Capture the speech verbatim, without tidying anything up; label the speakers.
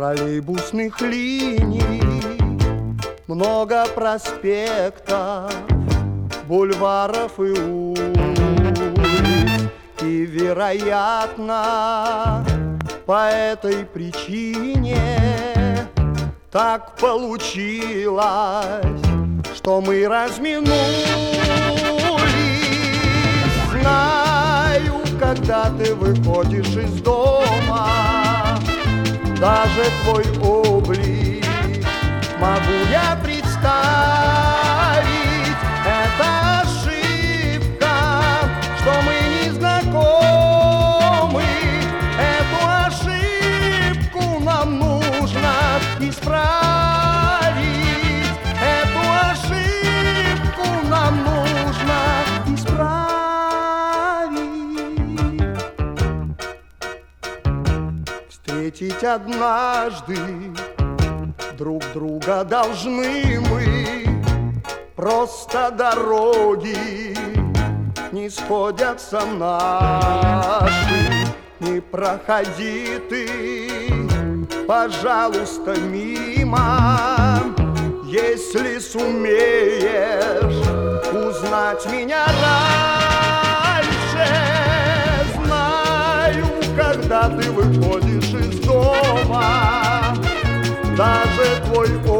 Speaker 1: троллейбусных линий, много проспектов, бульваров и улиц. И, вероятно, по этой причине так получилось, что мы разминулись. Знаю, когда ты выходишь из дома, даже твой облик могу я представить. Это ошибка, что мы не знакомы. Эту ошибку нам нужно исправить. Эту ошибку нам нужно исправить. Встретить однажды друг друга должны мы, просто дороги не сходятся наши. Не проходи ты, пожалуйста, мимо, если сумеешь узнать меня раньше. Знаю, когда ты выходишь из дома, даже твой